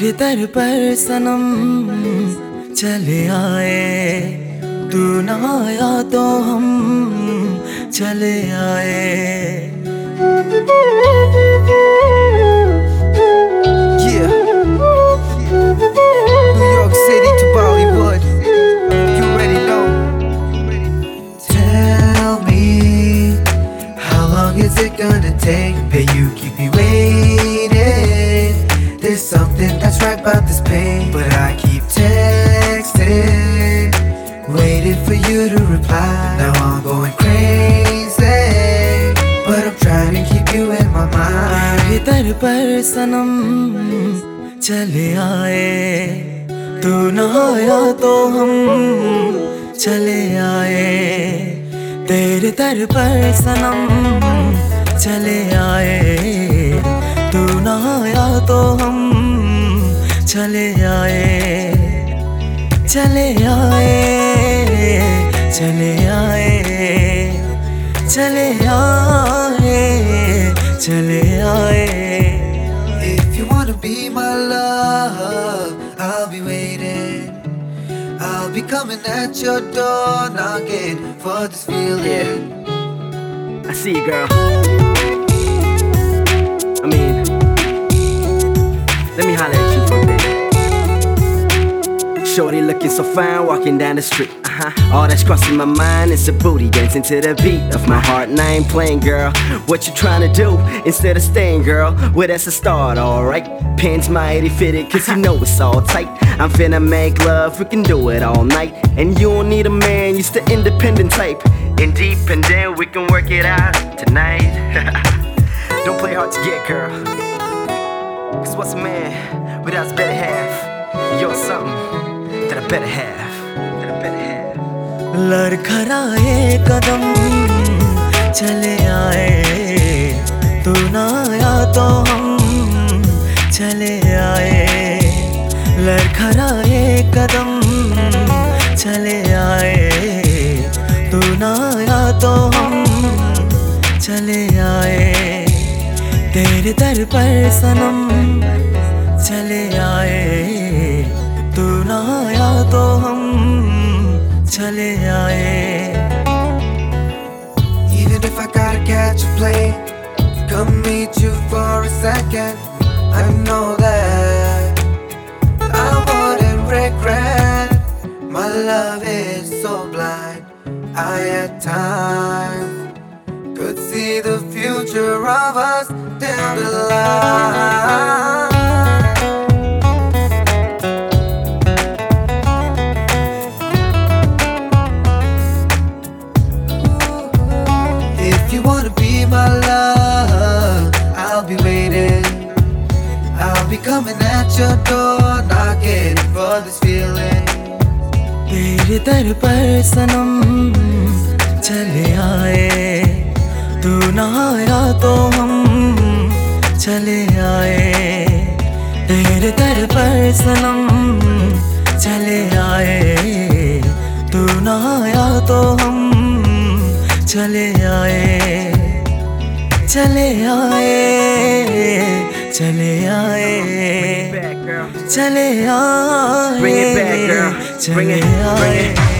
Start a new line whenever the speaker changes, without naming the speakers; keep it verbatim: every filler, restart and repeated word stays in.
तेरे दर पर सनम चले आए, तू ना आया तो हम चले आए।
Yeah, New York City to Bollywood, you already know. Tell me, how long is it gonna take? But you keep me waiting. There's something that's right about this pain, but I keep texting, waiting for you to reply. Now I'm going crazy, but I'm trying to keep you in my mind.
तेरे दर पर सनम चले आए, तू ना आया तो हम चले आए। तेरे दर पर सनम चले आए, तू ना आया तो हम चले आए। चले आए, चले आए, चले आए, चले आए।
If you wanna be my love, I'll be waiting. I'll be coming at your door, knocking for this feeling.
I see you, girl. I mean, let me holler at you for a bit. Shorty looking so fine, walking down the street. Uh-huh. All that's crossing my mind is a booty dancing to the beat of my heart. And I ain't playing, girl. What you trying to do instead of staying, girl? Well, that's a start, alright. Pins mighty fitted, cause you know it's all tight. I'm finna make love, we can do it all night. And you don't need a man, you the independent type. Independent, we can work it out tonight. Don't play hard to get, girl. Cause what's a man without his better half? You're something that I better have, that I better have.
लड़खड़ाए कदम चले आए, तू ना आया तो हम चले आए। लड़खड़ाए कदम चले आए, तू ना आया तो हम चले आए। तेरे दर पर सनम चले आए, तू ना आया तो हम चले आए।
Even if I gotta catch a plane, come meet you for a second, I know that I wouldn't regret. My love is so blind, I at times could see the future of us down the line. If you wanna be my love, I'll be waiting. I'll be coming at your door, knocking for this feeling.
तेरे दर पर सनम चले आए, तू ना आया तो हम चले आए। तेरे दर पर सनम चले आए, तू ना आया तो हम चले आए। चले आए, चले आए,
Bring it back, girl.
चले आए,
Bring it back, girl. Bring it, bring
चले
it.
आए।